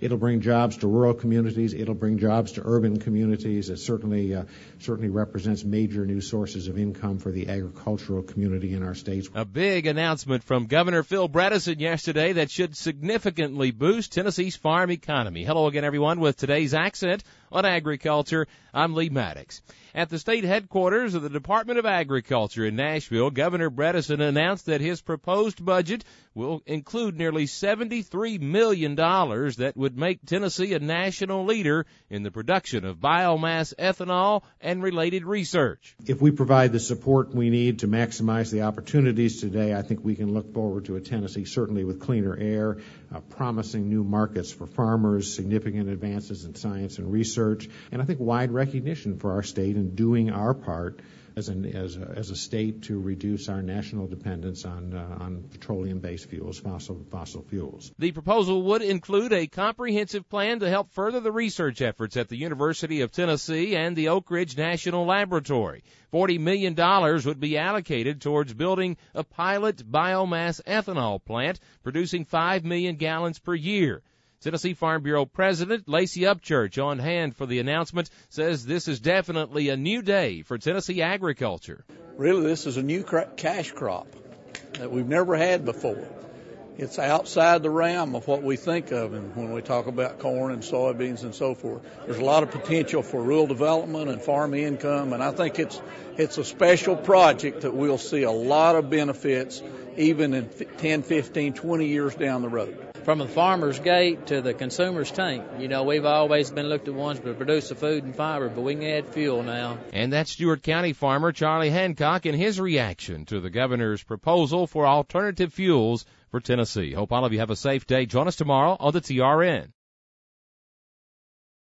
It'll bring jobs to rural communities. It'll bring jobs to urban communities. It certainly represents major new sources of income for the agricultural community in our states. A big announcement from Governor Phil Bredesen yesterday that should significantly boost Tennessee's farm economy. Hello again, everyone, with today's Accent on Agriculture. I'm Lee Maddox. At the state headquarters of the Department of Agriculture in Nashville, Governor Bredesen announced that his proposed budget will include nearly $73 million that would make Tennessee a national leader in the production of biomass ethanol and related research. If we provide the support we need to maximize the opportunities today, I think we can look forward to a Tennessee certainly with cleaner air, promising new markets for farmers, significant advances in science and research, and I think wide recognition for our state in doing our part as a state to reduce our national dependence on petroleum-based fuels, fossil fuels. The proposal would include a comprehensive plan to help further the research efforts at the University of Tennessee and the Oak Ridge National Laboratory. $40 million would be allocated towards building a pilot biomass ethanol plant producing 5 million gallons per year. Tennessee Farm Bureau President Lacey Upchurch, on hand for the announcement, says this is definitely a new day for Tennessee agriculture. Really, this is a new cash crop that we've never had before. It's outside the realm of what we think of when we talk about corn and soybeans and so forth. There's a lot of potential for rural development and farm income, and I think it's a special project that we'll see a lot of benefits even in 10, 15, 20 years down the road. From the farmer's gate to the consumer's tank, we've always been looked at ones to produce the food and fiber, but we can add fuel now. And that's Stewart County farmer Charlie Hancock in his reaction to the governor's proposal for alternative fuels for Tennessee. Hope all of you have a safe day. Join us tomorrow on the TRN.